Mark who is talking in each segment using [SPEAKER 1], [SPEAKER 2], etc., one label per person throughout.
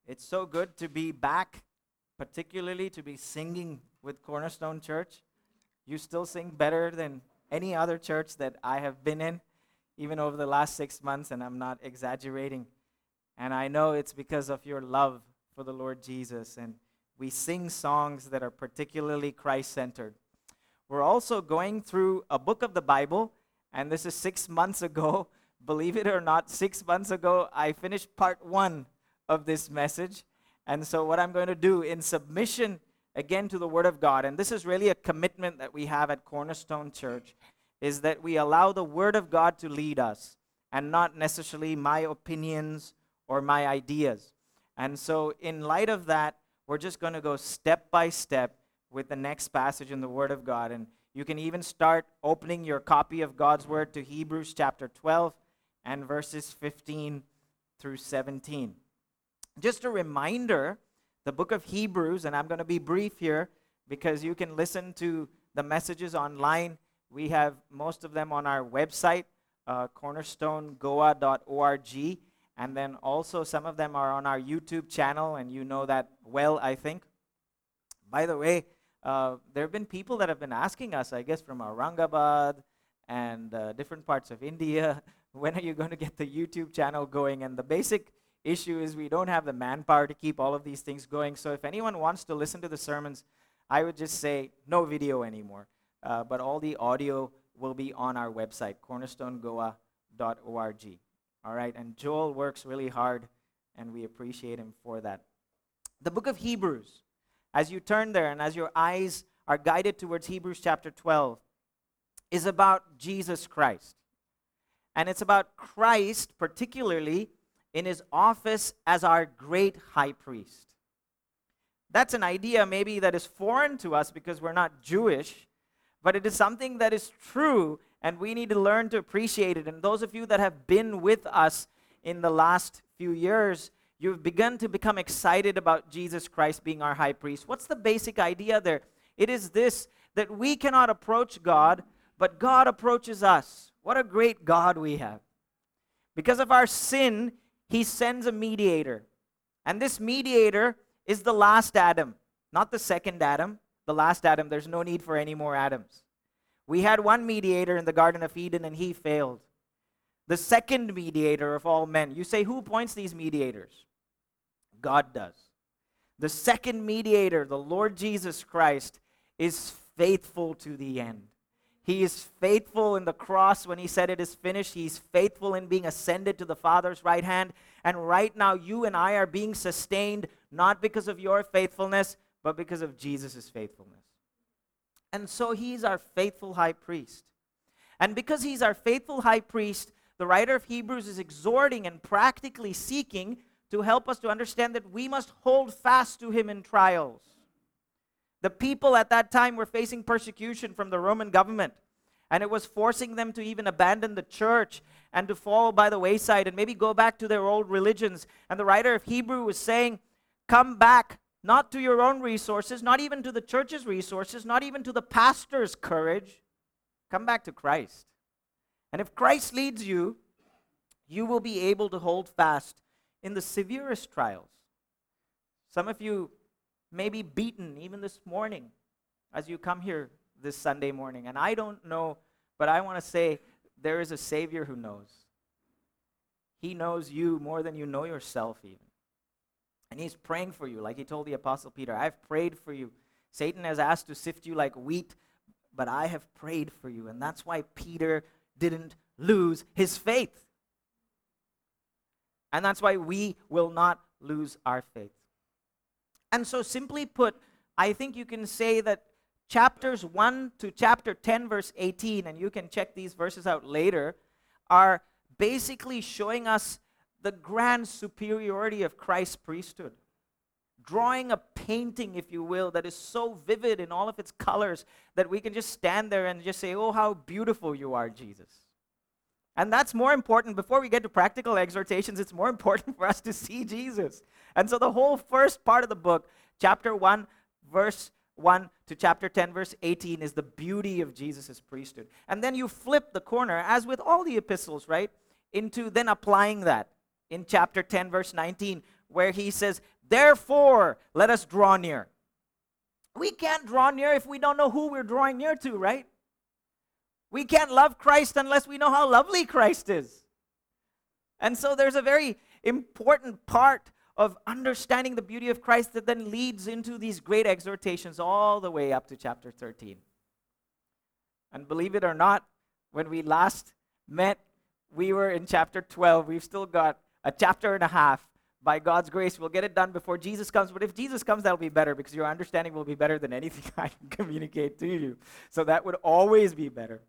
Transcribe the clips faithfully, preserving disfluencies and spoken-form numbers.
[SPEAKER 1] It's so good to be back, particularly to be singing with Cornerstone Church. You still sing better than any other church that I have been in, even over the last six months, and I'm not exaggerating. And I know it's because of your love for the Lord Jesus, and we sing songs that are particularly Christ-centered. We're also going through a book of the Bible, and this is six months ago. Believe it or not, six months ago, I finished part one of this message. And so what I'm going to do in submission, again, to the Word of God, and this is really a commitment that we have at Cornerstone Church, is that we allow the Word of God to lead us, and not necessarily my opinions or my ideas. And so in light of that, we're just going to go step by step with the next passage in the Word of God. And you can even start opening your copy of God's Word to Hebrews chapter twelve and verses fifteen through seventeen. Just a reminder, the book of Hebrews, and I'm going to be brief here because you can listen to the messages online. We have most of them on our website, uh, cornerstone goa dot org, and then also some of them are on our YouTube channel, and you know that well, I think. By the way, uh, there have been people that have been asking us, I guess, from Aurangabad and uh, different parts of India, when are you going to get the YouTube channel going? And the basic issue is we don't have the manpower to keep all of these things going. So if anyone wants to listen to the sermons, I would just say no video anymore. Uh, but all the audio will be on our website, cornerstone goa dot org. All right, and Joel works really hard, and we appreciate him for that. The book of Hebrews, as you turn there and as your eyes are guided towards Hebrews chapter twelve, is about Jesus Christ. And it's about Christ, particularly in his office as our great high priest. That's an idea maybe that is foreign to us because we're not Jewish, but it is something that is true, and we need to learn to appreciate it. And those of you that have been with us in the last few years, you've begun to become excited about Jesus Christ being our high priest. What's the basic idea there? It is this, that we cannot approach God, but God approaches us. What a great God we have. Because of our sin, he sends a mediator. And this mediator is the last Adam, not the second Adam. The last Adam, there's no need for any more Adams. We had one mediator in the Garden of Eden, and he failed. The second mediator of all men. You say, who appoints these mediators? God does. The second mediator, the Lord Jesus Christ, is faithful to the end. He is faithful in the cross when he said it is finished. He's faithful in being ascended to the Father's right hand. And right now, you and I are being sustained not because of your faithfulness, but because of Jesus' faithfulness. And so he's our faithful high priest. And because he's our faithful high priest, the writer of Hebrews is exhorting and practically seeking to help us to understand that we must hold fast to him in trials. The people at that time were facing persecution from the Roman government, and it was forcing them to even abandon the church and to fall by the wayside and maybe go back to their old religions. And the writer of Hebrews was saying, come back, not to your own resources, not even to the church's resources, not even to the pastor's courage. Come back to Christ. And if Christ leads you, you will be able to hold fast in the severest trials. Some of you may be beaten even this morning as you come here this Sunday morning. And I don't know, but I want to say there is a Savior who knows. He knows you more than you know yourself even. And he's praying for you, like he told the Apostle Peter, I've prayed for you. Satan has asked to sift you like wheat, but I have prayed for you. And that's why Peter didn't lose his faith. And that's why we will not lose our faith. And so simply put, I think you can say that chapters one to chapter ten, verse eighteen, and you can check these verses out later, are basically showing us the grand superiority of Christ's priesthood. Drawing a painting, if you will, that is so vivid in all of its colors that we can just stand there and just say, oh, how beautiful you are, Jesus. And that's more important. Before we get to practical exhortations, it's more important for us to see Jesus. And so the whole first part of the book, chapter one, verse one to chapter ten, verse eighteen, is the beauty of Jesus' priesthood. And then you flip the corner, as with all the epistles, right, into then applying that in chapter ten, verse nineteen, where he says, Therefore, let us draw near. We can't draw near if we don't know who we're drawing near to, right? We can't love Christ unless we know how lovely Christ is. And so there's a very important part of understanding the beauty of Christ that then leads into these great exhortations all the way up to chapter thirteen. And believe it or not, when we last met, we were in chapter twelve. We've still got a chapter and a half. By God's grace, we'll get it done before Jesus comes. But if Jesus comes, that'll be better because your understanding will be better than anything I can communicate to you. So that would always be better.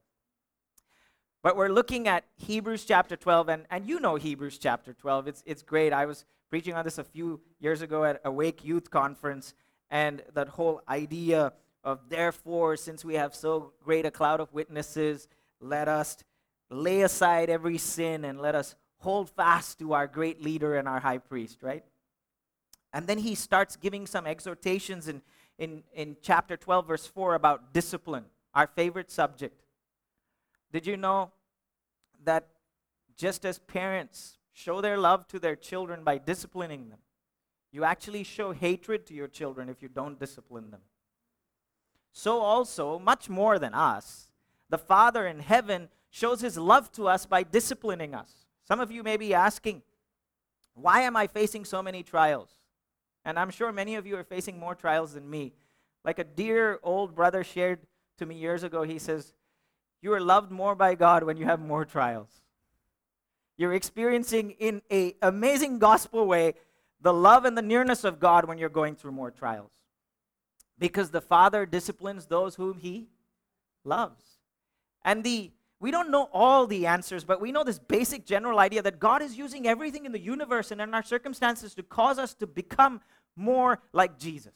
[SPEAKER 1] But we're looking at Hebrews chapter twelve, and, and you know Hebrews chapter twelve. It's, it's great. I was preaching on this a few years ago at Awake Youth Conference, and that whole idea of, therefore, since we have so great a cloud of witnesses, let us lay aside every sin and let us hold fast to our great leader and our high priest, right? And then he starts giving some exhortations in, in, in chapter twelve, verse four, about discipline, our favorite subject. Did you know that just as parents show their love to their children by disciplining them, you actually show hatred to your children if you don't discipline them? So also, much more than us, the Father in heaven shows his love to us by disciplining us. Some of you may be asking, why am I facing so many trials? And I'm sure many of you are facing more trials than me. Like a dear old brother shared to me years ago, he says, you are loved more by God when you have more trials. You're experiencing in an amazing gospel way the love and the nearness of God when you're going through more trials. Because the Father disciplines those whom he loves. And the we don't know all the answers, but we know this basic general idea that God is using everything in the universe and in our circumstances to cause us to become more like Jesus.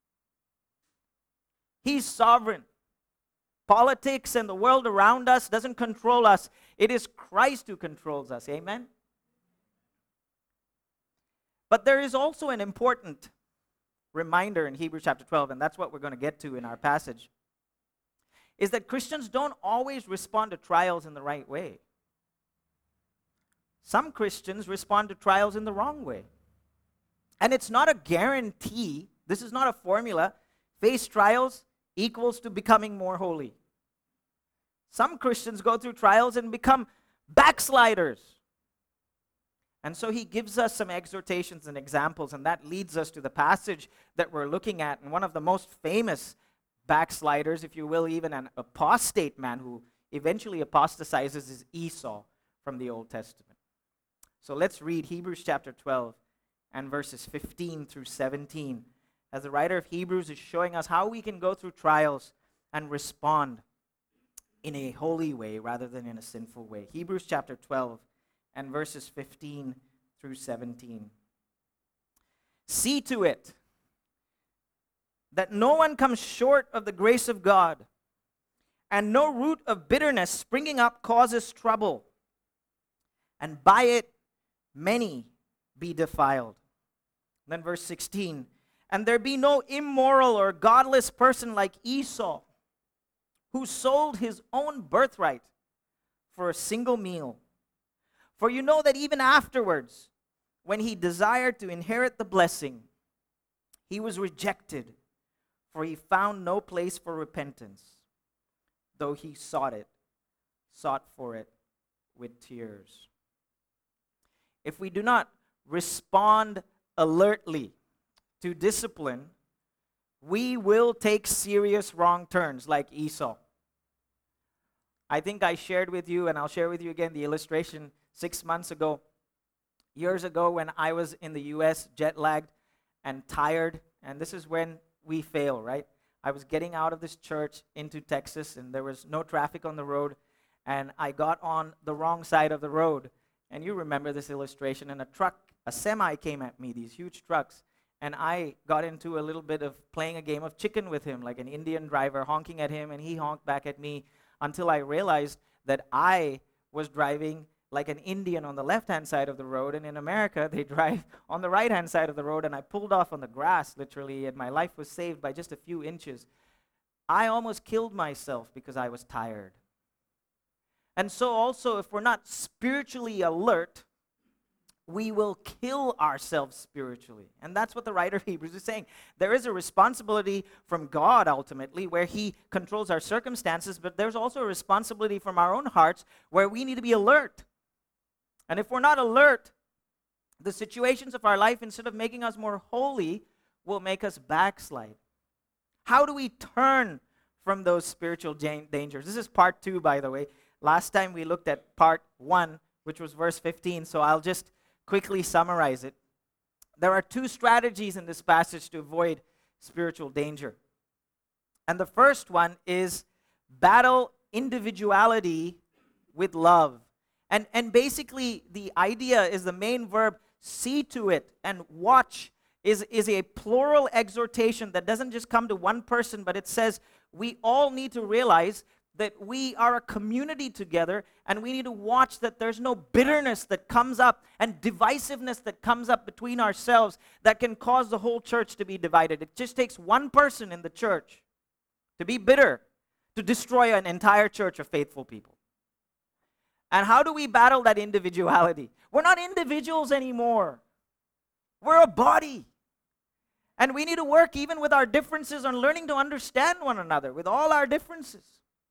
[SPEAKER 1] He's sovereign. Politics and the world around us doesn't control us. It is Christ who controls us. Amen? But there is also an important reminder in Hebrews chapter twelve, and that's what we're going to get to in our passage, is that Christians don't always respond to trials in the right way. Some Christians respond to trials in the wrong way. And it's not a guarantee, this is not a formula, face trials equals to becoming more holy. Some Christians go through trials and become backsliders. And so he gives us some exhortations and examples, and that leads us to the passage that we're looking at. And one of the most famous backsliders, if you will, even an apostate man who eventually apostatizes, is Esau from the Old Testament. So let's read Hebrews chapter twelve and verses fifteen through seventeen, as the writer of Hebrews is showing us how we can go through trials and respond in a holy way rather than in a sinful way. Hebrews chapter twelve and verses fifteen through seventeen. See to it that no one comes short of the grace of God, and no root of bitterness springing up causes trouble, and by it many be defiled. Then verse sixteen, and there be no immoral or godless person like Esau, who sold his own birthright for a single meal. For you know that even afterwards, when he desired to inherit the blessing, he was rejected, for he found no place for repentance, though he sought it, sought for it with tears. If we do not respond alertly to discipline, we will take serious wrong turns like Esau. I think I shared with you, and I'll share with you again, the illustration six months ago, years ago when I was in the U S, jet-lagged and tired, and this is when we fail, right? I was getting out of this church into Texas, and there was no traffic on the road, and I got on the wrong side of the road. And you remember this illustration, and a truck, a semi came at me, these huge trucks, and I got into a little bit of playing a game of chicken with him, like an Indian driver honking at him, and he honked back at me, until I realized that I was driving like an Indian on the left-hand side of the road, and in America, they drive on the right-hand side of the road, and I pulled off on the grass, literally, and my life was saved by just a few inches. I almost killed myself because I was tired. And so also, if we're not spiritually alert, we will kill ourselves spiritually. And that's what the writer of Hebrews is saying. There is a responsibility from God ultimately where he controls our circumstances, but there's also a responsibility from our own hearts where we need to be alert. And if we're not alert, the situations of our life, instead of making us more holy, will make us backslide. How do we turn from those spiritual dangers? This is part two, by the way. Last time we looked at part one, which was verse fifteen, so I'll just quickly summarize it. There are two strategies in this passage to avoid spiritual danger. And the first one is battle individuality with love. And, and basically, the idea is the main verb, see to it, and watch is, is a plural exhortation that doesn't just come to one person, but it says we all need to realize that we are a community together, and we need to watch that there's no bitterness that comes up and divisiveness that comes up between ourselves that can cause the whole church to be divided. It just takes one person in the church to be bitter to destroy an entire church of faithful people. And how do we battle that individuality? We're not individuals anymore. We're a body. And we need to work even with our differences on learning to understand one another with all our differences.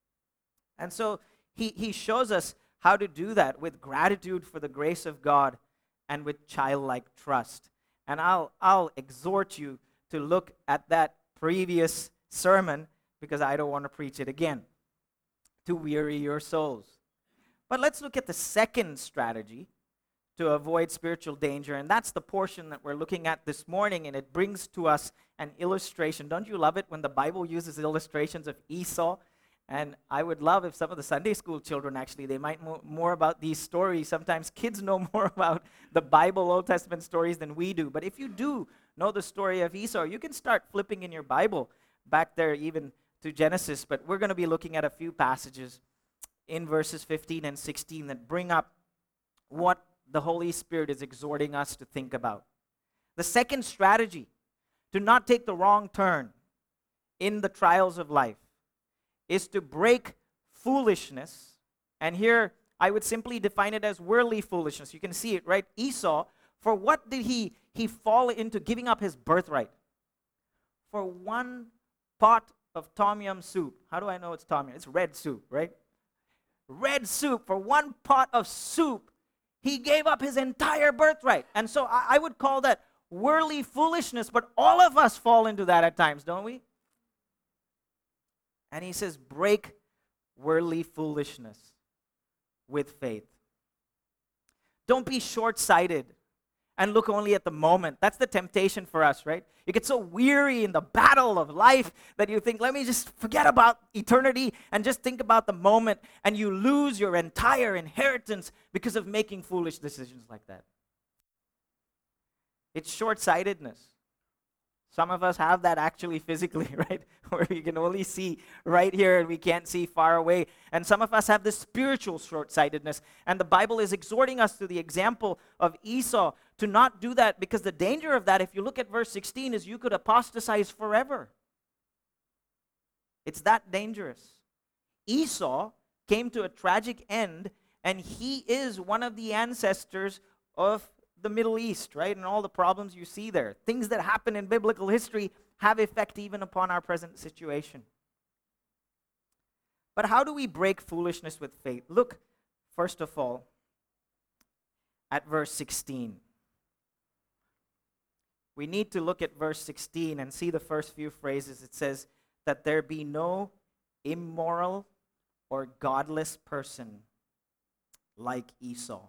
[SPEAKER 1] And so he, he shows us how to do that with gratitude for the grace of God and with childlike trust. And I'll, I'll exhort you to look at that previous sermon because I don't want to preach it again, to weary your souls. But let's look at the second strategy to avoid spiritual danger, and that's the portion that we're looking at this morning, and it brings to us an illustration. Don't you love it when the Bible uses illustrations of Esau? And I would love if some of the Sunday school children, actually, they might know more about these stories. Sometimes kids know more about the Bible, Old Testament stories than we do. But if you do know the story of Esau, you can start flipping in your Bible back there even to Genesis. But we're going to be looking at a few passages in verses fifteen and sixteen that bring up what the Holy Spirit is exhorting us to think about. The second strategy to not take the wrong turn in the trials of life is to break foolishness. And here I would simply define it as worldly foolishness. You can see it, right? Esau, for what did he, he fall into giving up his birthright? For one pot of tom yum soup. How do I know it's tom yum? It's red soup, right? Red soup. For one pot of soup, he gave up his entire birthright. And so I, I would call that worldly foolishness, but all of us fall into that at times, don't we? And he says, break worldly foolishness with faith. Don't be short-sighted and look only at the moment. That's the temptation for us, right? You get so weary in the battle of life that you think, let me just forget about eternity and just think about the moment, and you lose your entire inheritance because of making foolish decisions like that. It's short-sightedness. Some of us have that actually physically, right? Where we can only see right here and we can't see far away. And some of us have this spiritual short-sightedness. And the Bible is exhorting us to the example of Esau to not do that, because the danger of that, if you look at verse sixteen, is you could apostatize forever. It's that dangerous. Esau came to a tragic end, and he is one of the ancestors of the Middle East, right? And all the problems you see there. Things that happen in biblical history have effect even upon our present situation. But how do we break foolishness with faith? Look, first of all, at verse sixteen. We need to look at verse sixteen and see the first few phrases. It says that there be no immoral or godless person like Esau.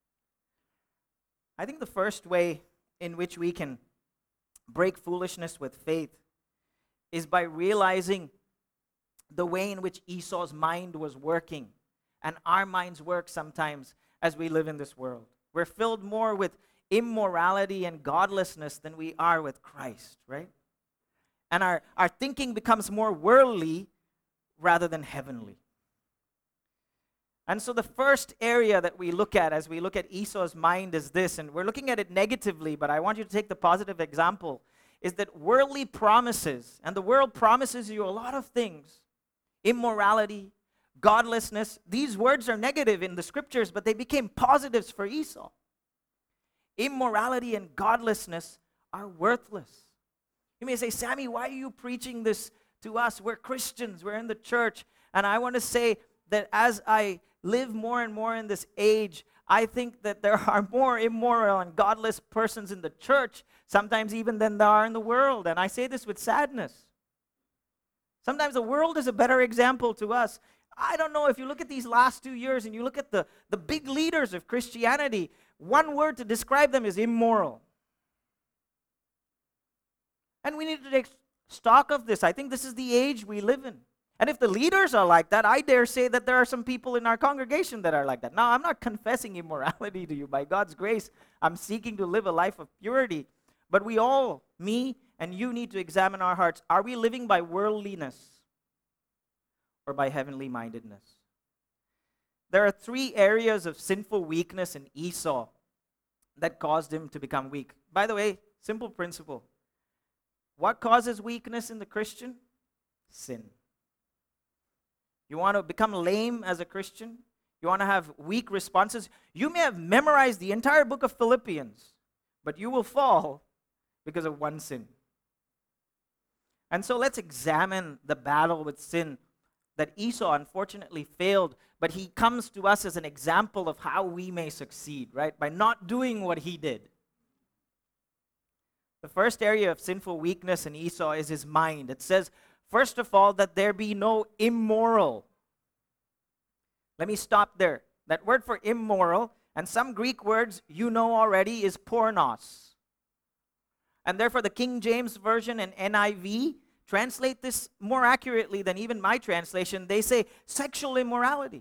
[SPEAKER 1] I think the first way in which we can break foolishness with faith is by realizing the way in which Esau's mind was working. And our minds work sometimes as we live in this world. We're filled more with immorality and godlessness than we are with Christ, right? And our, our thinking becomes more worldly rather than heavenly. And so the first area that we look at as we look at Esau's mind is this, and we're looking at it negatively, but I want you to take the positive example, is that worldly promises, and the world promises you a lot of things, immorality, godlessness. These words are negative in the scriptures, but they became positives for Esau. immorality and godlessness are worthless. You may say, Sammy, why are you preaching this to us? We're Christians, we're in the church. And I want to say that as I live more and more in this age, I think that there are more immoral and godless persons in the church, sometimes even than there are in the world. And I say this with sadness. Sometimes the world is a better example to us. I don't know, if you look at these last two years and you look at the, the big leaders of Christianity, one word to describe them is immoral. And we need to take stock of this. I think this is the age we live in. And if the leaders are like that, I dare say that there are some people in our congregation that are like that. Now, I'm not confessing immorality to you. By God's grace, I'm seeking to live a life of purity. But we all, me and you, need to examine our hearts. Are we living by worldliness or by heavenly mindedness? There are three areas of sinful weakness in Esau that caused him to become weak. By the way, simple principle. What causes weakness in the Christian? Sin. You want to become lame as a Christian? You want to have weak responses? You may have memorized the entire book of Philippians, but you will fall because of one sin. And so let's examine the battle with sin that Esau unfortunately failed, but he comes to us as an example of how we may succeed, right? By not doing what he did. The first area of sinful weakness in Esau is his mind. It says, first of all, that there be no immoral. Let me stop there. That word for immoral, and some Greek words you know already, is pornos. And therefore the King James Version and N I V translate this more accurately than even my translation. They say sexual immorality.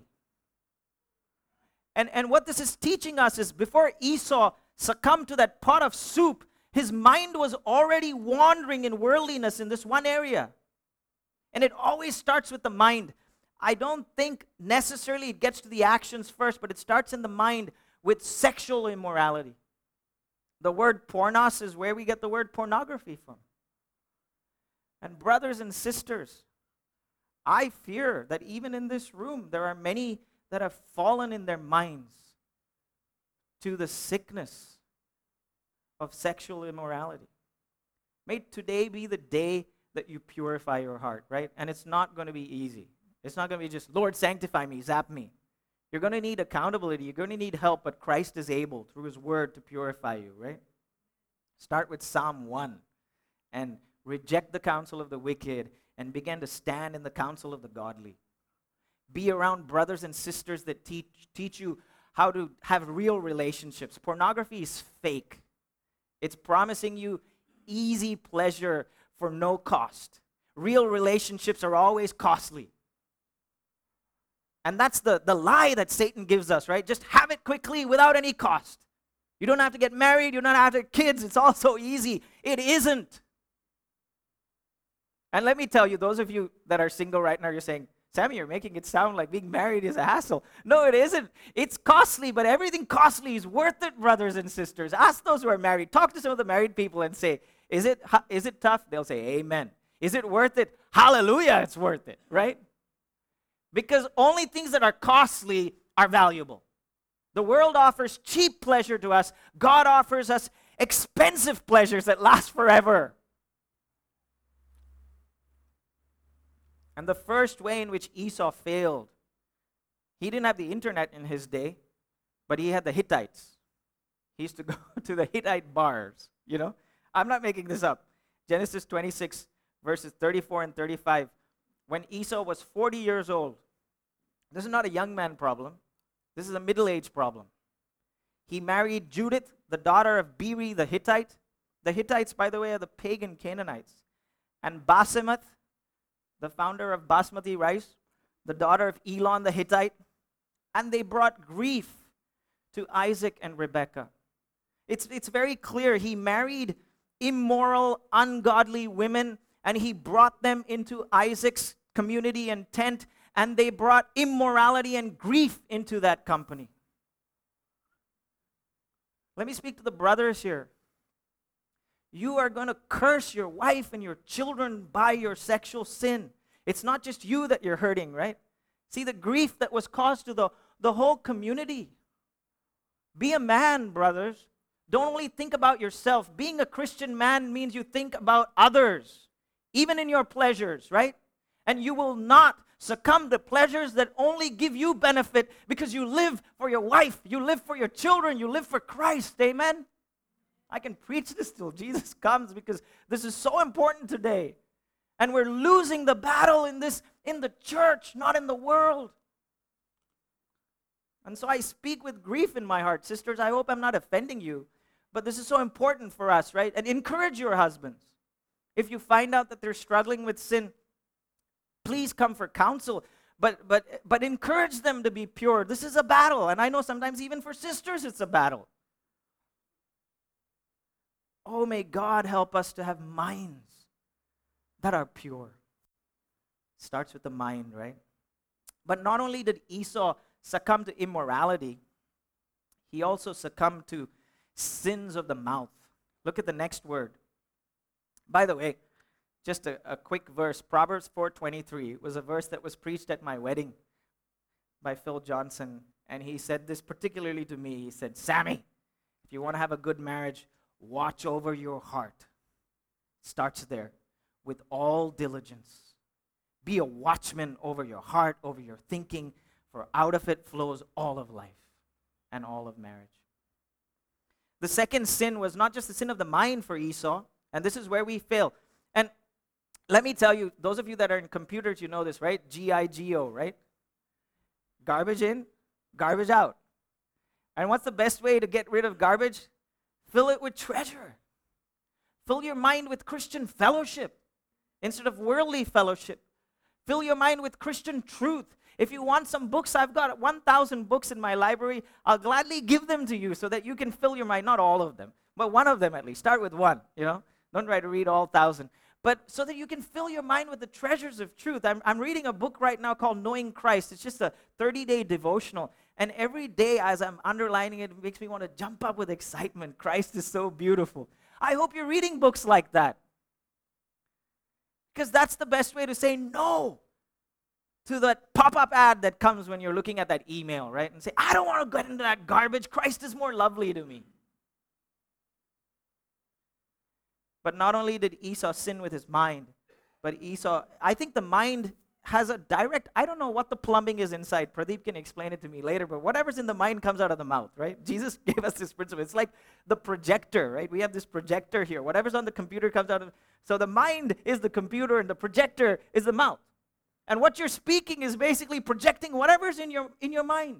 [SPEAKER 1] And, and what this is teaching us is before Esau succumbed to that pot of soup, his mind was already wandering in worldliness in this one area. And it always starts with the mind. I don't think necessarily it gets to the actions first, but it starts in the mind with sexual immorality. The word pornos is where we get the word pornography from. And brothers and sisters, I fear that even in this room, there are many that have fallen in their minds to the sickness of sexual immorality. May today be the day that you purify your heart, right? And it's not going to be easy. It's not going to be just, Lord, sanctify me, zap me. You're going to need accountability. You're going to need help, but Christ is able through his word to purify you, right? Start with Psalm one and reject the counsel of the wicked and begin to stand in the counsel of the godly. Be around brothers and sisters that teach, teach you how to have real relationships. Pornography is fake. It's promising you easy pleasure for no cost. Real relationships are always costly. And that's the, the lie that Satan gives us, right? Just have it quickly without any cost. You don't have to get married. You don't have to have kids. It's all so easy. It isn't. And let me tell you, those of you that are single right now, you're saying, Sammy, you're making it sound like being married is a hassle. No, it isn't. It's costly, but everything costly is worth it, brothers and sisters. Ask those who are married. Talk to some of the married people and say, is it, is it tough? They'll say, amen. Is it worth it? Hallelujah, it's worth it, right? Because only things that are costly are valuable. The world offers cheap pleasure to us. God offers us expensive pleasures that last forever. And the first way in which Esau failed, he didn't have the internet in his day, but he had the Hittites. He used to go to the Hittite bars, you know. I'm not making this up. Genesis twenty-six, verses thirty-four and thirty-five. When Esau was forty years old, this is not a young man problem. This is a middle-aged problem. He married Judith, the daughter of Beeri the Hittite. The Hittites, by the way, are the pagan Canaanites. And Basemath, the founder of basmati rice, the daughter of Elon the Hittite, and they brought grief to Isaac and Rebekah. It's, it's very clear he married immoral, ungodly women, and he brought them into Isaac's community and tent, and they brought immorality and grief into that company. Let me speak to the brothers here. You are going to curse your wife and your children by your sexual sin. It's not just you that you're hurting, right? See the grief that was caused to the, the whole community. Be a man, brothers. Don't only think about yourself. Being a Christian man means you think about others, even in your pleasures, right? And you will not succumb to pleasures that only give you benefit because you live for your wife, you live for your children, you live for Christ. Amen? I can preach this till Jesus comes because this is so important today. And we're losing the battle in this, in the church, not in the world. And so I speak with grief in my heart. Sisters, I hope I'm not offending you. But this is so important for us, right? And encourage your husbands. If you find out that they're struggling with sin, please come for counsel. But but but encourage them to be pure. This is a battle. And I know sometimes even for sisters it's a battle. Oh, may God help us to have minds that are pure. Starts with the mind, right? But not only did Esau succumb to immorality, he also succumbed to sins of the mouth. Look at the next word. By the way, just a, a quick verse. Proverbs four twenty-three was a verse that was preached at my wedding by Phil Johnson. And he said this particularly to me. He said, Sammy, if you want to have a good marriage, watch over your heart. Starts there. With all diligence. Be a watchman over your heart, over your thinking, for out of it flows all of life and all of marriage. The second sin was not just the sin of the mind for Esau, and this is where we fail. And let me tell you, those of you that are in computers, you know this, right? G I G O, right? Garbage in, garbage out. And what's the best way to get rid of garbage? Fill it with treasure. Fill your mind with Christian fellowship instead of worldly fellowship. Fill your mind with Christian truth. If you want some books, I've got one thousand books in my library. I'll gladly give them to you so that you can fill your mind. Not all of them, but one of them at least. Start with one, you know. Don't try to read all one thousand. But so that you can fill your mind with the treasures of truth. I'm, I'm reading a book right now called Knowing Christ. It's just a thirty-day devotional. And every day as I'm underlining it, it makes me want to jump up with excitement. Christ is so beautiful. I hope you're reading books like that. Because that's the best way to say no to that pop-up ad that comes when you're looking at that email, right? And say, I don't want to get into that garbage. Christ is more lovely to me. But not only did Esau sin with his mind, but Esau, I think the mind has a direct, I don't know what the plumbing is inside. Pradeep can explain it to me later, but whatever's in the mind comes out of the mouth, right? Jesus gave us this principle. It's like the projector, right? We have this projector here. Whatever's on the computer comes out of, so the mind is the computer and the projector is the mouth. And what you're speaking is basically projecting whatever's in your in your mind.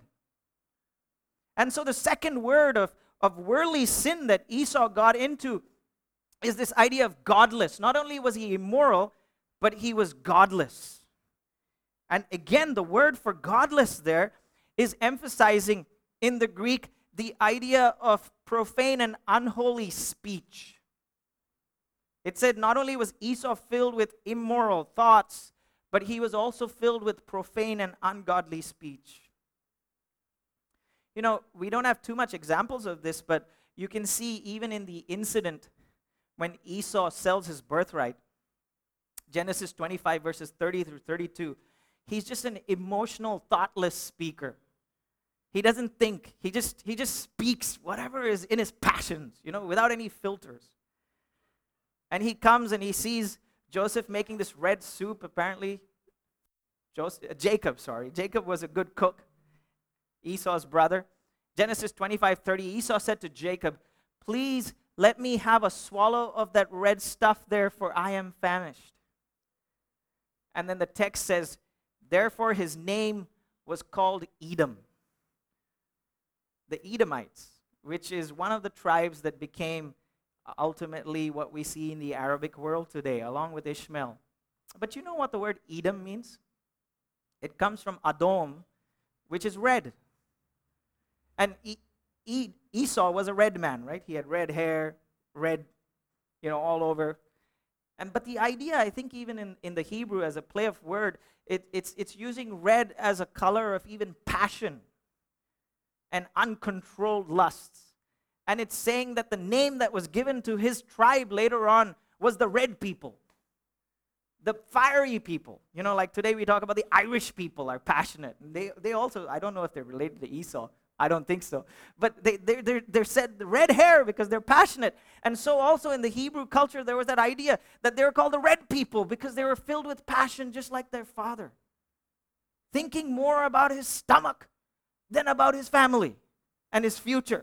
[SPEAKER 1] And so the second word of, of worldly sin that Esau got into is this idea of godless. Not only was he immoral, but he was godless. And again, the word for godless there is emphasizing in the Greek the idea of profane and unholy speech. It said not only was Esau filled with immoral thoughts, but he was also filled with profane and ungodly speech. You know, we don't have too much examples of this, but you can see even in the incident when Esau sells his birthright, Genesis twenty-five, verses thirty through thirty-two, he's just an emotional, thoughtless speaker. He doesn't think. He just he just speaks whatever is in his passions, you know, without any filters. And he comes and he sees Joseph making this red soup, apparently. Joseph, uh, Jacob, sorry. Jacob was a good cook. Esau's brother. Genesis twenty-five thirty, Esau said to Jacob, please let me have a swallow of that red stuff there, for I am famished. And then the text says, therefore his name was called Edom. The Edomites, which is one of the tribes that became ultimately what we see in the Arabic world today, along with Ishmael. But you know what the word Edom means? It comes from Adom, which is red. And e- e- Esau was a red man, right? He had red hair, red, you know, all over. And but the idea, I think, even in, in the Hebrew as a play of word, it, it's it's using red as a color of even passion and uncontrolled lusts. And it's saying that the name that was given to his tribe later on was the red people, the fiery people. You know, like today we talk about the Irish people are passionate. And they, they also, I don't know if they're related to Esau, I don't think so. But they, they, they're, they're said red hair because they're passionate. And so also in the Hebrew culture, there was that idea that they were called the red people because they were filled with passion just like their father, thinking more about his stomach than about his family and his future.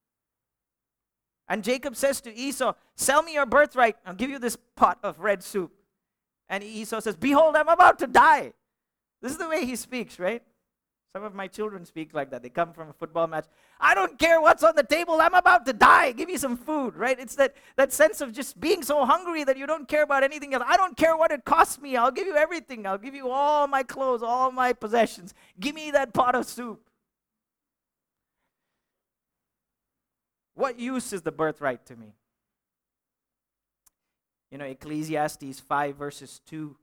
[SPEAKER 1] And Jacob says to Esau, sell me your birthright, I'll give you this pot of red soup. And Esau says, behold, I'm about to die. This is the way he speaks, right? Some of my children speak like that. They come from a football match. I don't care what's on the table. I'm about to die. Give me some food, right? It's that, that sense of just being so hungry that you don't care about anything else. I don't care what it costs me. I'll give you everything. I'll give you all my clothes, all my possessions. Give me that pot of soup. What use is the birthright to me? You know, Ecclesiastes five verses two.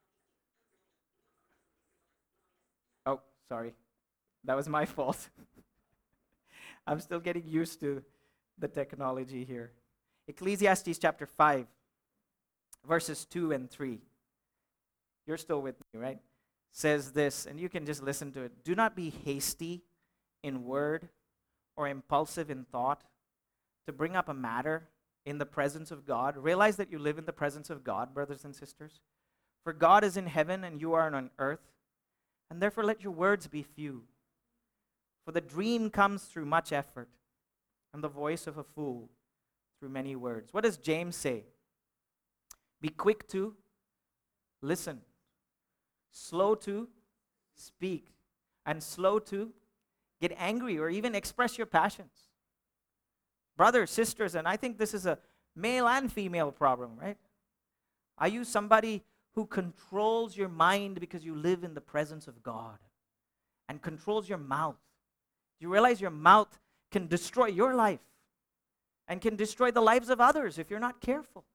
[SPEAKER 1] Oh, sorry. That was my fault. I'm still getting used to the technology here. Ecclesiastes chapter five, verses two and three. You're still with me, right? Says this, and you can just listen to it. Do not be hasty in word or impulsive in thought to bring up a matter in the presence of God. Realize that you live in the presence of God, brothers and sisters. For God is in heaven and you are on earth, and therefore let your words be few. For the dream comes through much effort, and the voice of a fool through many words. What does James say? Be quick to listen, slow to speak, and slow to get angry or even express your passions. Brothers, sisters, and I think this is a male and female problem, right? Are you somebody who controls your mind because you live in the presence of God and controls your mouth? Do you realize your mouth can destroy your life and can destroy the lives of others if you're not careful?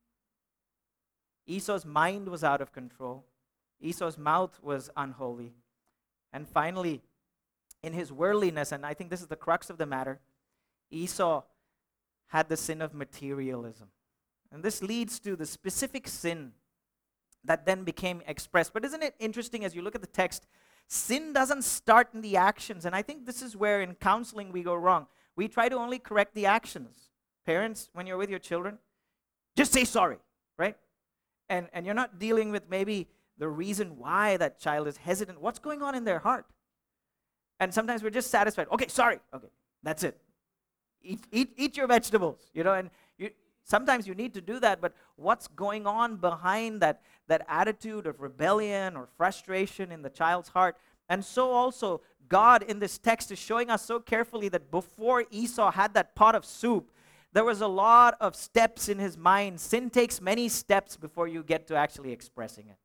[SPEAKER 1] Esau's mind was out of control. Esau's mouth was unholy. And finally, in his worldliness, and I think this is the crux of the matter, Esau had the sin of materialism. And this leads to the specific sin that then became expressed. But isn't it interesting as you look at the text, sin doesn't start in the actions. And I think this is where in counseling we go wrong. We try to only correct the actions. Parents, when you're with your children, just say sorry, right? And, and you're not dealing with maybe the reason why that child is hesitant. What's going on in their heart? And sometimes we're just satisfied. Okay, sorry. Okay, that's it. Eat, eat, eat your vegetables, you know, and you, sometimes you need to do that, but what's going on behind that, that attitude of rebellion or frustration in the child's heart? And so also, God in this text is showing us so carefully that before Esau had that pot of soup, there was a lot of steps in his mind. Sin takes many steps before you get to actually expressing it.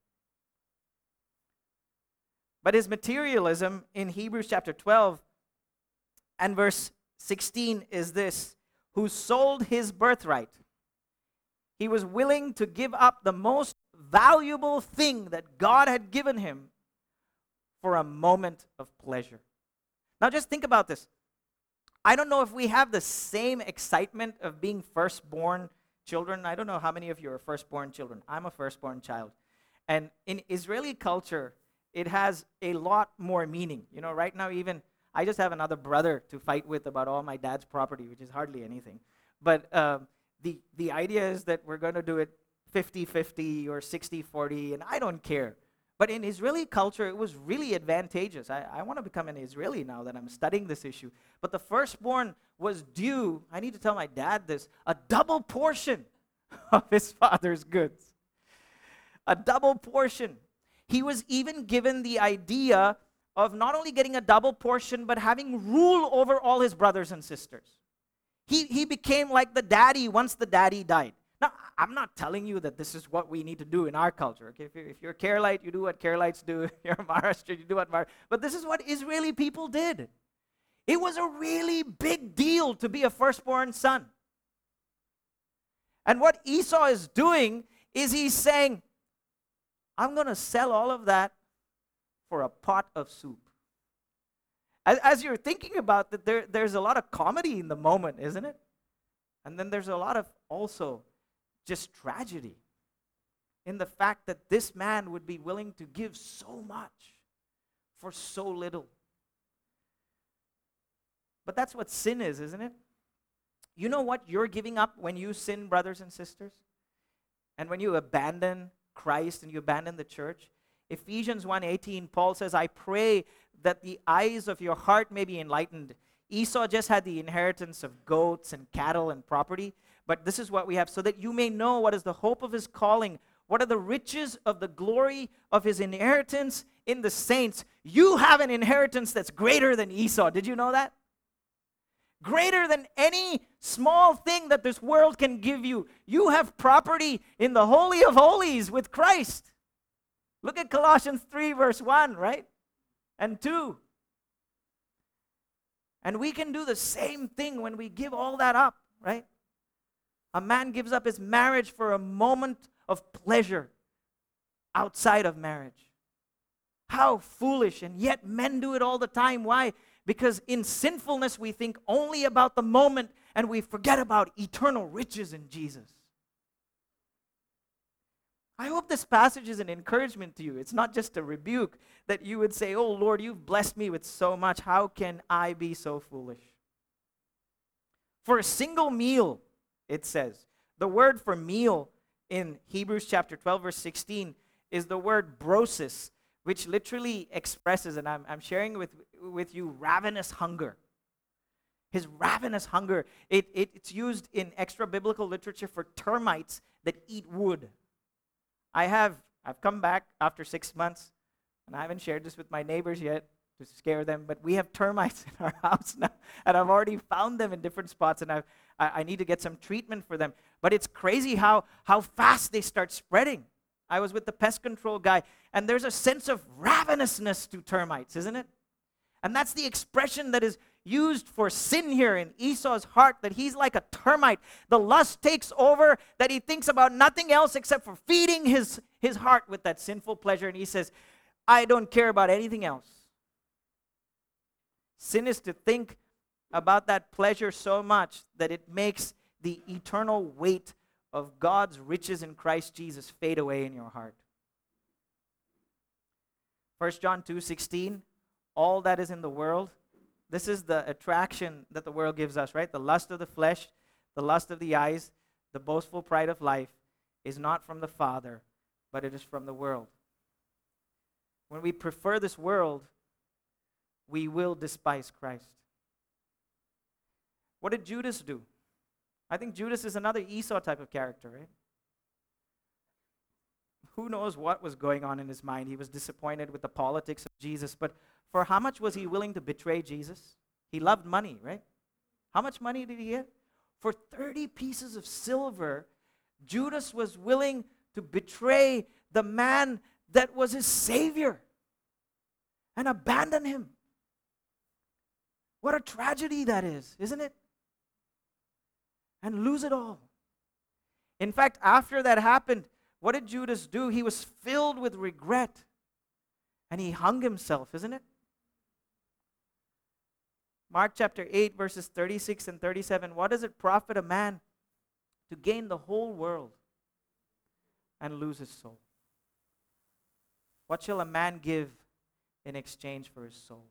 [SPEAKER 1] But his materialism in Hebrews chapter twelve and verse sixteen is this: who sold his birthright. He was willing to give up the most valuable thing that God had given him for a moment of pleasure. Now just think about this. I don't know if we have the same excitement of being firstborn children. I don't know how many of you are firstborn children. I'm a firstborn child. And in Israeli culture, it has a lot more meaning. You know, right now even, I just have another brother to fight with about all my dad's property, which is hardly anything. But um, the, the idea is that we're going to do it fifty-fifty or sixty forty, and I don't care. But in Israeli culture, it was really advantageous. I, I want to become an Israeli now that I'm studying this issue. But the firstborn was due, I need to tell my dad this, a double portion of his father's goods. A double portion. He was even given the idea of not only getting a double portion, but having rule over all his brothers and sisters. He, he became like the daddy once the daddy died. Now, I'm not telling you that this is what we need to do in our culture. Okay? If, you're, if you're a Keralite, you do what Keralites do. If you're a Maharashtrian, you do what Maharashtrian. But this is what Israeli people did. It was a really big deal to be a firstborn son. And what Esau is doing is he's saying, I'm going to sell all of that for a pot of soup. As, as you're thinking about that, there, there's a lot of comedy in the moment, isn't it? And then there's a lot of also just tragedy in the fact that this man would be willing to give so much for so little. But that's what sin is, isn't it? You know what you're giving up when you sin, brothers and sisters? And when you abandon Christ and you abandon the church? Ephesians one eighteen, Paul says, I pray that the eyes of your heart may be enlightened. Esau just had the inheritance of goats and cattle and property, but this is what we have, so that you may know what is the hope of his calling, what are the riches of the glory of his inheritance in the saints. You have an inheritance that's greater than Esau. Did you know that? Greater than any small thing that this world can give you. You have property in the Holy of Holies with Christ. Look at Colossians three, verse one, right? And two. And we can do the same thing when we give all that up, right? A man gives up his marriage for a moment of pleasure outside of marriage. How foolish, and yet men do it all the time. Why? Because in sinfulness we think only about the moment and we forget about eternal riches in Jesus. I hope this passage is an encouragement to you. It's not just a rebuke that you would say, oh Lord, you've blessed me with so much. How can I be so foolish? For a single meal, it says. The word for meal in Hebrews chapter twelve, verse sixteen is the word brosis, which literally expresses, and I'm, I'm sharing with, with you, ravenous hunger. His ravenous hunger. It, it, it's used in extra-biblical literature for termites that eat wood. I have, I've come back after six months, and I haven't shared this with my neighbors yet to scare them, but we have termites in our house now, and I've already found them in different spots, and I've, I, I need to get some treatment for them. But it's crazy how, how fast they start spreading. I was with the pest control guy, and there's a sense of ravenousness to termites, isn't it? And that's the expression that is used for sin here in Esau's heart, that he's like a termite. The lust takes over, that he thinks about nothing else except for feeding his, his heart with that sinful pleasure. And he says, I don't care about anything else. Sin is to think about that pleasure so much that it makes the eternal weight of God's riches in Christ Jesus fade away in your heart. First John two sixteen, all that is in the world, this is the attraction that the world gives us, right? The lust of the flesh, the lust of the eyes, the boastful pride of life is not from the Father, but it is from the world. When we prefer this world, we will despise Christ. What did Judas do? I think Judas is another Esau type of character, right? Who knows what was going on in his mind? He was disappointed with the politics of Jesus, but for how much was he willing to betray Jesus? He loved money, right? How much money did he get? For thirty pieces of silver, Judas was willing to betray the man that was his Savior and abandon him. What a tragedy that is, isn't it? And lose it all. In fact, after that happened, what did Judas do? He was filled with regret and he hung himself, isn't it? Mark chapter eight, verses thirty-six and thirty-seven. What does it profit a man to gain the whole world and lose his soul? What shall a man give in exchange for his soul?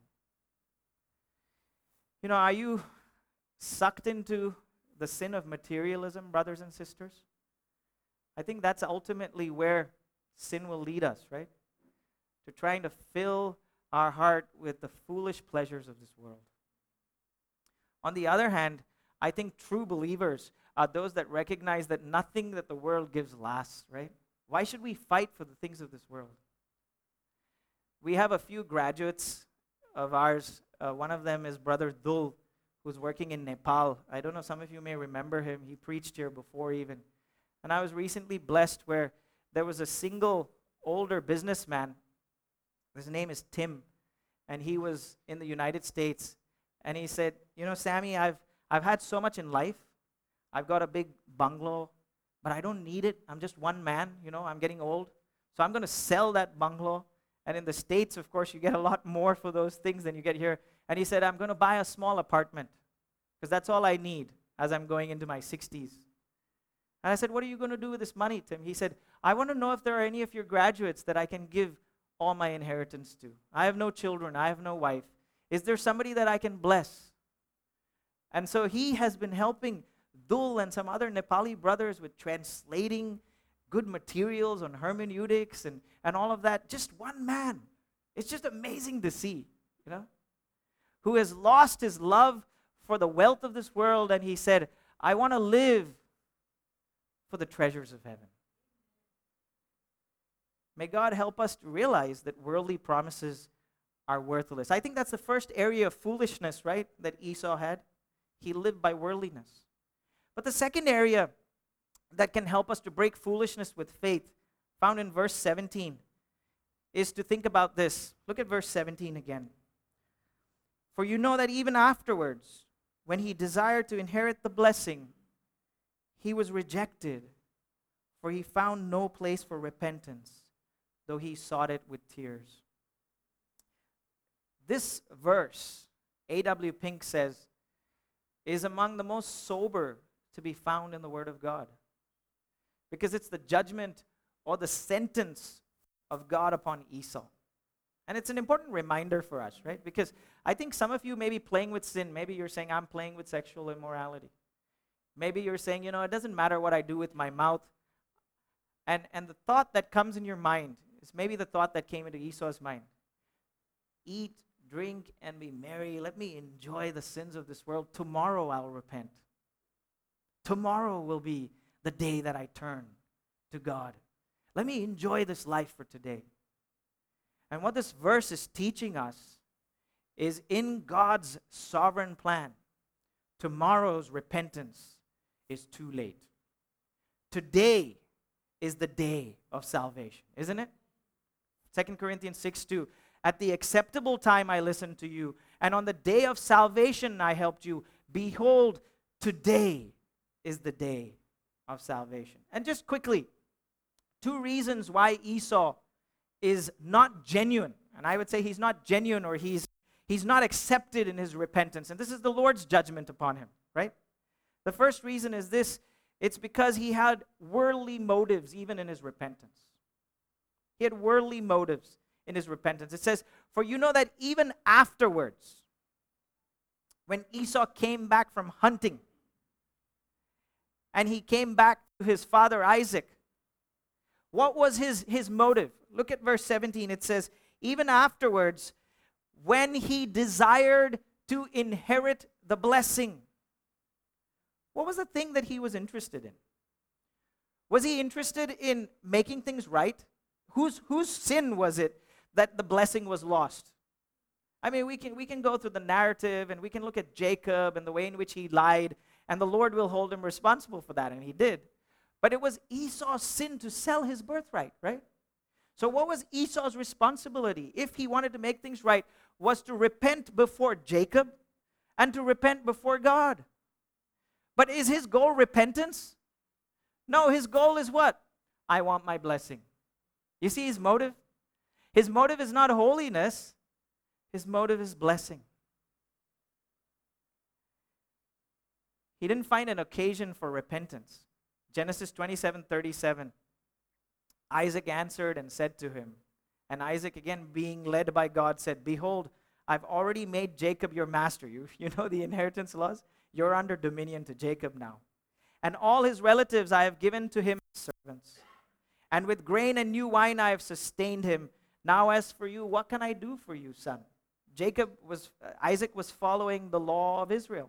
[SPEAKER 1] You know, are you sucked into the sin of materialism, brothers and sisters? I think that's ultimately where sin will lead us, right? To trying to fill our heart with the foolish pleasures of this world. On the other hand, I think true believers are those that recognize that nothing that the world gives lasts, right? Why should we fight for the things of this world? We have a few graduates of ours. Uh, one of them is Brother Dul, who's working in Nepal. I don't know, some of you may remember him. He preached here before even. And I was recently blessed where there was a single older businessman. His name is Tim. And he was in the United States. And he said, you know, Sammy, I've I've had so much in life. I've got a big bungalow, but I don't need it. I'm just one man, you know, I'm getting old. So I'm going to sell that bungalow. And in the States, of course, you get a lot more for those things than you get here. And he said, I'm going to buy a small apartment because that's all I need as I'm going into my sixties. And I said, what are you going to do with this money, Tim? He said, I want to know if there are any of your graduates that I can give all my inheritance to. I have no children. I have no wife. Is there somebody that I can bless? And so he has been helping Dul and some other Nepali brothers with translating good materials on hermeneutics and, and all of that. Just one man. It's just amazing to see, you know, who has lost his love for the wealth of this world, and he said, I want to live for the treasures of heaven. May God help us to realize that worldly promises are worthless. I think that's the first area of foolishness, right, that Esau had. He lived by worldliness. But the second area that can help us to break foolishness with faith, found in verse seventeen, is to think about this. Look at verse seventeen again. For you know that even afterwards, when he desired to inherit the blessing, he was rejected, for he found no place for repentance, though he sought it with tears. This verse, A W Pink says, is among the most sober to be found in the Word of God. Because it's the judgment or the sentence of God upon Esau. And it's an important reminder for us, right? Because I think some of you may be playing with sin. Maybe you're saying, I'm playing with sexual immorality. Maybe you're saying, you know, it doesn't matter what I do with my mouth. And, and the thought that comes in your mind is maybe the thought that came into Esau's mind. Eat, drink, and be merry. Let me enjoy the sins of this world. Tomorrow I'll repent. Tomorrow will be the day that I turn to God. Let me enjoy this life for today. And what this verse is teaching us is in God's sovereign plan, tomorrow's repentance is too late. Today is the day of salvation, isn't it? Second Corinthians six two. At the acceptable time I listened to you, and on the day of salvation I helped you. Behold, today is the day of salvation. And just quickly, two reasons why Esau is not genuine. And I would say he's not genuine, or he's he's not accepted in his repentance. And this is the Lord's judgment upon him, right? The first reason is this. It's because he had worldly motives even in his repentance. He had worldly motives in his repentance. It says, for you know that even afterwards, when Esau came back from hunting, and he came back to his father Isaac, what was his, his motive? Look at verse seventeen. It says, even afterwards, when he desired to inherit the blessing. What was the thing that he was interested in? Was he interested in making things right? Whose, whose sin was it that the blessing was lost? I mean, we can, we can go through the narrative and we can look at Jacob and the way in which he lied, and the Lord will hold him responsible for that, and he did. But it was Esau's sin to sell his birthright, right? So what was Esau's responsibility, if he wanted to make things right, was to repent before Jacob and to repent before God. But is his goal repentance? No, his goal is what? I want my blessing. You see his motive? His motive is not holiness. His motive is blessing. He didn't find an occasion for repentance. Genesis twenty-seven thirty-seven. Isaac answered and said to him, and Isaac, again being led by God, said, behold, I've already made Jacob your master. You, you know the inheritance laws? You're under dominion to Jacob now. And all his relatives I have given to him as servants. And with grain and new wine I have sustained him. Now as for you, what can I do for you, son? Jacob was, uh, Isaac was following the law of Israel.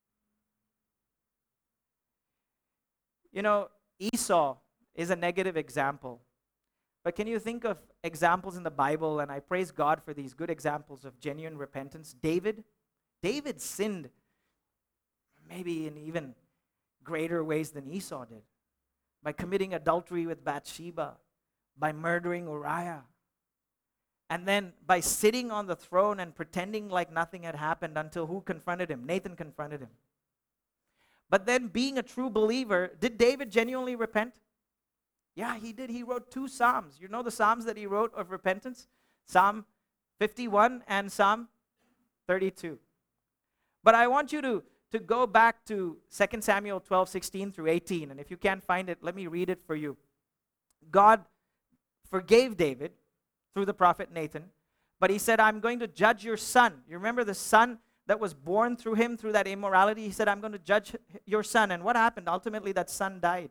[SPEAKER 1] You know, Esau is a negative example. But can you think of examples in the Bible, and I praise God for these good examples of genuine repentance. David, David sinned maybe in even greater ways than Esau did, by committing adultery with Bathsheba, by murdering Uriah, and then by sitting on the throne and pretending like nothing had happened until who confronted him? Nathan confronted him. But then being a true believer, did David genuinely repent? Yeah, he did. He wrote two Psalms. You know the Psalms that he wrote of repentance? Psalm fifty-one and Psalm thirty-two. But I want you to, to go back to Second Samuel twelve, sixteen through eighteen. And if you can't find it, let me read it for you. God forgave David through the prophet Nathan, but he said, I'm going to judge your son. You remember the son that was born through him, through that immorality. He said, I'm going to judge your son. And what happened? Ultimately, that son died.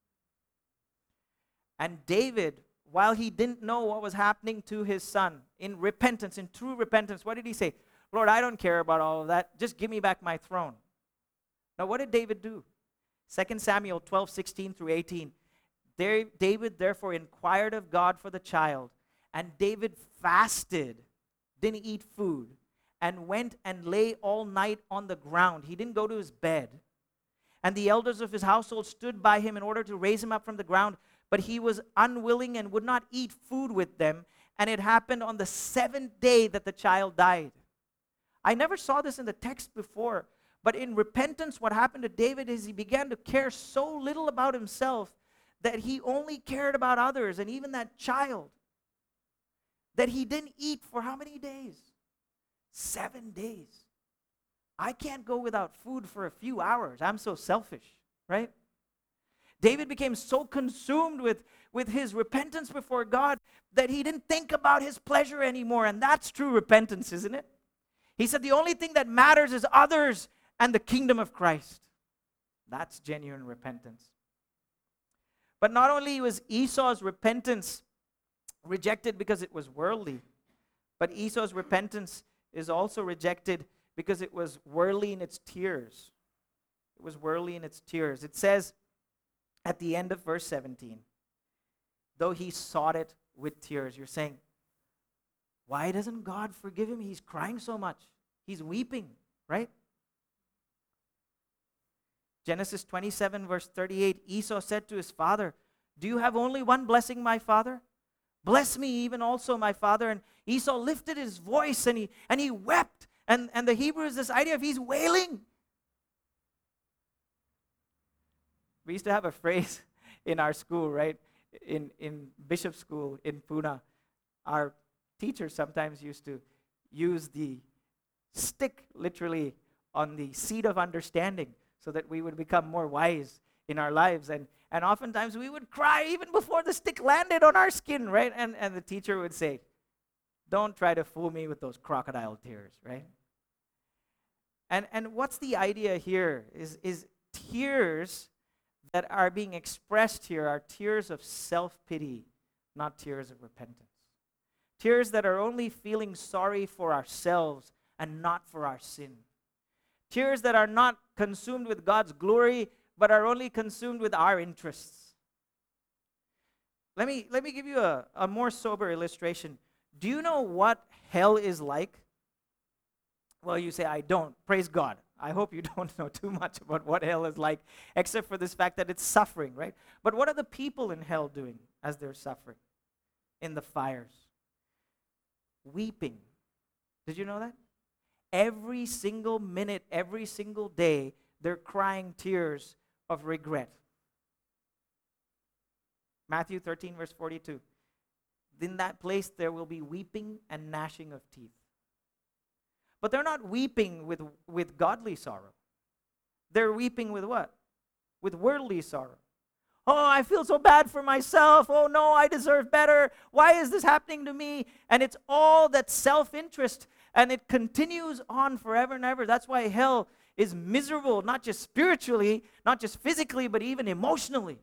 [SPEAKER 1] And David, while he didn't know what was happening to his son, in repentance, in true repentance, what did he say? Lord, I don't care about all of that. Just give me back my throne. Now, what did David do? Second Samuel twelve, sixteen through eighteen. There, David therefore inquired of God for the child, and David fasted, didn't eat food, and went and lay all night on the ground. He didn't go to his bed. And the elders of his household stood by him in order to raise him up from the ground, but he was unwilling and would not eat food with them. And it happened on the seventh day that the child died. I never saw this in the text before, but in repentance, what happened to David is he began to care so little about himself that he only cared about others, and even that child, that he didn't eat for how many days? Seven days. I can't go without food for a few hours. I'm so selfish, right? David became so consumed with, with his repentance before God that he didn't think about his pleasure anymore, and that's true repentance, isn't it? He said the only thing that matters is others and the kingdom of Christ. That's genuine repentance. But not only was Esau's repentance rejected because it was worldly, but Esau's repentance is also rejected because it was worldly in its tears. It was worldly in its tears. It says at the end of verse seventeen, though he sought it with tears. You're saying, why doesn't God forgive him? He's crying so much. He's weeping, right? Genesis twenty-seven, verse thirty-eight, Esau said to his father, do you have only one blessing, my father? Bless me even also, my father. And Esau lifted his voice and he, and he wept. And, and the Hebrew is this idea of he's wailing. We used to have a phrase in our school, right? In, in Bishop School in Pune. Our teachers sometimes used to use the stick literally on the seat of understanding so that we would become more wise in our lives. And, and oftentimes we would cry even before the stick landed on our skin, right? And, and the teacher would say, don't try to fool me with those crocodile tears, right? And, and what's the idea here is, is tears that are being expressed here are tears of self-pity, not tears of repentance. Tears that are only feeling sorry for ourselves and not for our sin. Tears that are not consumed with God's glory, but are only consumed with our interests. Let me, let me give you a, a more sober illustration. Do you know what hell is like? Well, you say, I don't. Praise God. I hope you don't know too much about what hell is like, except for this fact that it's suffering, right? But what are the people in hell doing as they're suffering in the fires? Weeping. Did you know that? Every single minute, every single day, they're crying tears of regret. Matthew thirteen, verse forty-two. In that place there will be weeping and gnashing of teeth. But they're not weeping with, with godly sorrow. They're weeping with what? With worldly sorrow. Oh, I feel so bad for myself. Oh no, I deserve better. Why is this happening to me? And it's all that self-interest, and it continues on forever and ever. That's why hell is miserable, not just spiritually, not just physically, but even emotionally.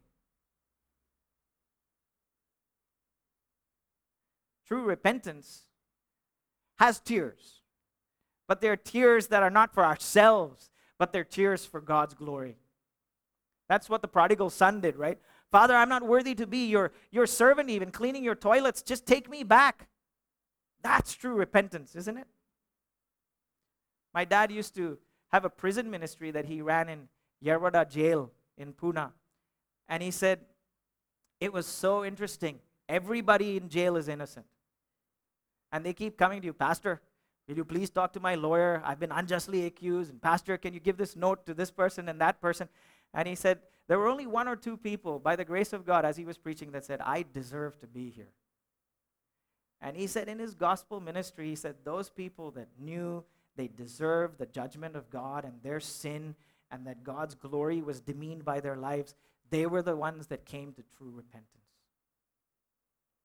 [SPEAKER 1] True repentance has tears, but they're tears that are not for ourselves, but they're tears for God's glory. That's what the prodigal son did, right? Father, I'm not worthy to be your, your servant even, cleaning your toilets. Just take me back. That's true repentance, isn't it? My dad used to have a prison ministry that he ran in Yerwada jail in Pune. And he said, it was so interesting. Everybody in jail is innocent. And they keep coming to you, Pastor, will you please talk to my lawyer? I've been unjustly accused. And Pastor, can you give this note to this person and that person? And he said, there were only one or two people, by the grace of God, as he was preaching, that said, I deserve to be here. And he said in his gospel ministry, he said, those people that knew they deserved the judgment of God and their sin, and that God's glory was demeaned by their lives, they were the ones that came to true repentance.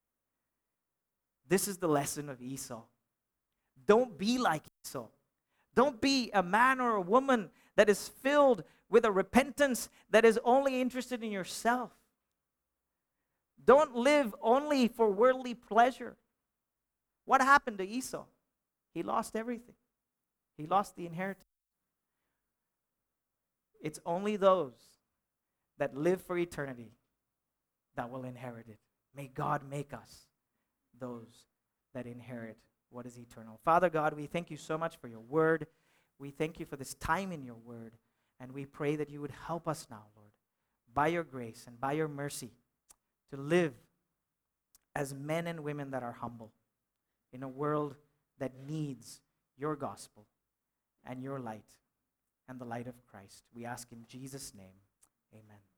[SPEAKER 1] This is the lesson of Esau. Don't be like Esau. Don't be a man or a woman that is filled with a repentance that is only interested in yourself. Don't live only for worldly pleasure. What happened to Esau? He lost everything. He lost the inheritance. It's only those that live for eternity that will inherit it. May God make us those that inherit what is eternal. Father God, we thank you so much for your word. We thank you for this time in your word. And we pray that you would help us now, Lord, by your grace and by your mercy, to live as men and women that are humble in a world that needs your gospel and your light and the light of Christ. We ask in Jesus' name, amen.